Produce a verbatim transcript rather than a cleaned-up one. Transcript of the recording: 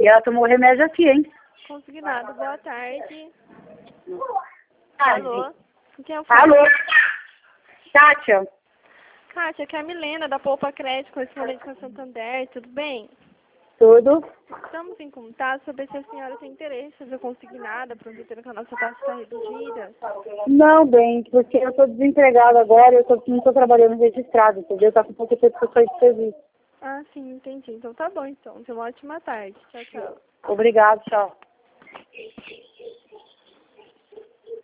E ela tomou o remédio aqui, hein? Consignado, boa tarde. Tarde. Alô? Com quem eu falo? Alô? Kátia? Kátia, aqui é a Milena, da Poupa Crédito, correspondente com a Santander, tudo bem? Tudo? Estamos em contato sobre se a senhora tem interesse em fazer consignada, aproveitando que a nossa taxa está reduzida. Não, bem, porque eu tô desempregada agora e eu tô, não tô trabalhando registrado, entendeu? Tá com pouco tempo que eu saí de serviço. Ah, sim, entendi. Então tá bom, então. Tenha uma ótima tarde. Tchau, tchau. Obrigado, tchau.